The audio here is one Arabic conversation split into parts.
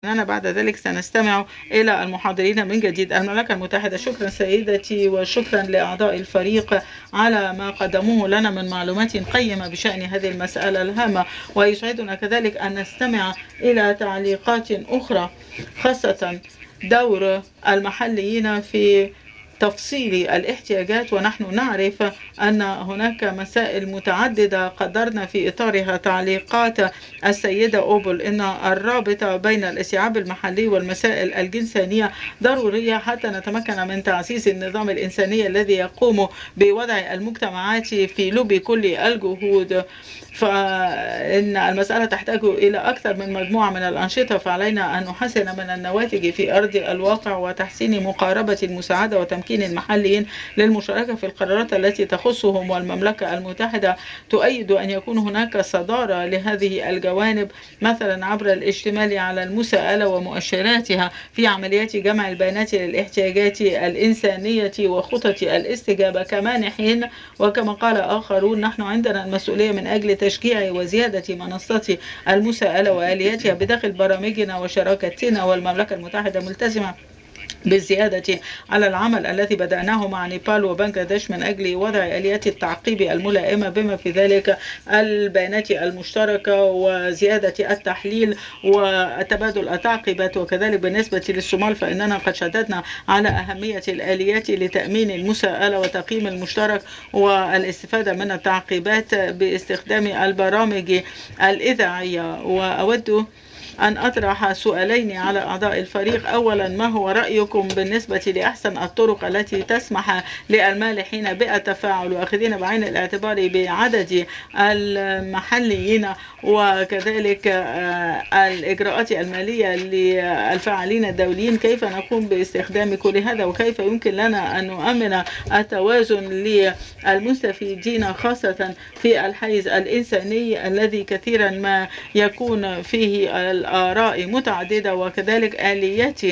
أننا بعد ذلك سنستمع إلى المحاضرين من جديد. المملكة المتحدة. شكرا سيدتي وشكرا لأعضاء الفريق على ما قدموه لنا من معلومات قيمة بشأن هذه المسألة الهامة، ويسعدنا كذلك أن نستمع إلى تعليقات أخرى، خاصة دور المحليين في تفصيل الاحتياجات. ونحن نعرف أن هناك مسائل متعددة قدرنا في إطارها تعليقات السيدة أوبل إن الرابطة بين الاستيعاب المحلي والمسائل الجنسانية ضرورية حتى نتمكن من تعزيز النظام الإنساني الذي يقوم بوضع المجتمعات في لب كل الجهود. فإن المسألة تحتاج إلى أكثر من مجموعة من الأنشطة، فعلينا أن نحسن من النواتج في أرض الواقع وتحسين مقاربة المساعدة وتمكين المحليين للمشاركة في القرارات التي تخصهم. والمملكة المتحدة تؤيد أن يكون هناك صدارة لهذه الجوانب، مثلا عبر الاشتمال على المساءلة ومؤشراتها في عمليات جمع البيانات للاحتياجات الإنسانية وخطط الاستجابة كمانحين. وكما قال آخرون، نحن عندنا المسؤولية من أجل تشجيع وزيادة منصات المساءلة وآلياتها بداخل برامجنا وشراكتنا. والمملكة المتحدة ملتزمة بالزيادة على العمل الذي بدأناه مع نيبال وبنغلاديش من أجل وضع آليات التعقيب الملائمة بما في ذلك البيانات المشتركة وزيادة التحليل وتبادل التعقيبات. وكذلك بالنسبة للصومال فإننا قد شددنا على أهمية الآليات لتأمين المساءلة وتقييم المشترك والاستفادة من التعقيبات باستخدام البرامج الإذاعية. وأود أن أطرح سؤالين على أعضاء الفريق. أولا، ما هو رأيكم بالنسبة لأحسن الطرق التي تسمح للمالحين بالتفاعل وأخذين بعين الاعتبار بعدد المحليين وكذلك الإجراءات المالية للفاعلين الدوليين؟ كيف نقوم باستخدام كل هذا وكيف يمكن لنا أن نؤمن التوازن للمستفيدين خاصة في الحيز الإنساني الذي كثيرا ما يكون فيه الآراء متعددة، وكذلك آليات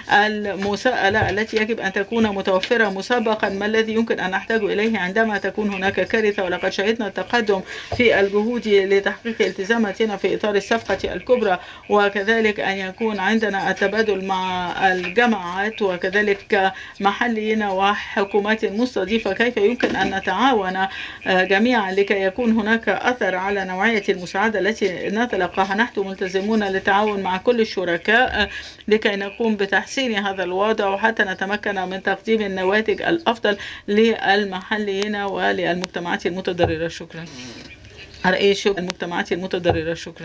المساءلة التي يجب أن تكون متوفرة مسبقا؟ ما الذي يمكن أن نحتاج إليه عندما تكون هناك كارثة؟ ولقد شهدنا التقدم في الجهود لتحقيق التزاماتنا في إطار الصفقة الكبرى، وكذلك أن يكون عندنا التبادل مع الجامعات وكذلك محليين وحكومات مستضيفة. كيف يمكن أن نتعاون جميعا لكي يكون هناك أثر على نوعية المساعدة التي نتلقاها؟ نحن ملتزمون للتعاون مع كل الشركاء لكي نقوم بتحسين هذا الوضع وحتى نتمكن من تقديم النواتج الأفضل للمحليين وللمجتمعات المتضررة. شكرا. رئيس المجتمعات المتضررة. شكرا.